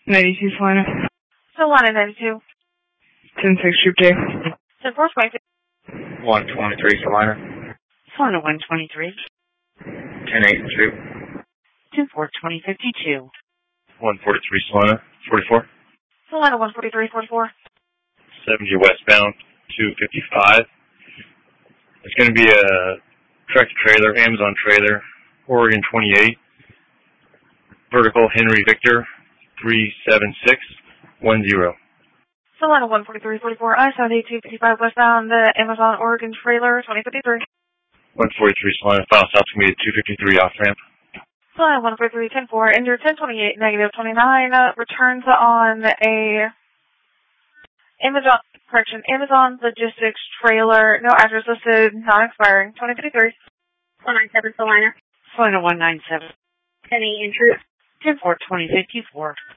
92 Salina. Salina 92. 10-6 Troop J. 10-4 22. 123 Salina. Salina 123. 10-8 Troop. 10-4 2052. 143 Salina. 44. Salina 143 44. 70 westbound, 255. It's going to be a tractor trailer, Amazon trailer, Oregon 28. Vertical Henry Victor 37610. Salina 143 44. I-70 255 westbound, the Amazon Oregon trailer 2053. 143 Salina, final stop to me at 253 off ramp. Salina 143 10-4. Injured 1028 negative 29. Returns on a Amazon Logistics trailer, no address listed, non-expiring, 2053. 197 Salina. Salina 197. 10-8 in Troop. 10-4 2054.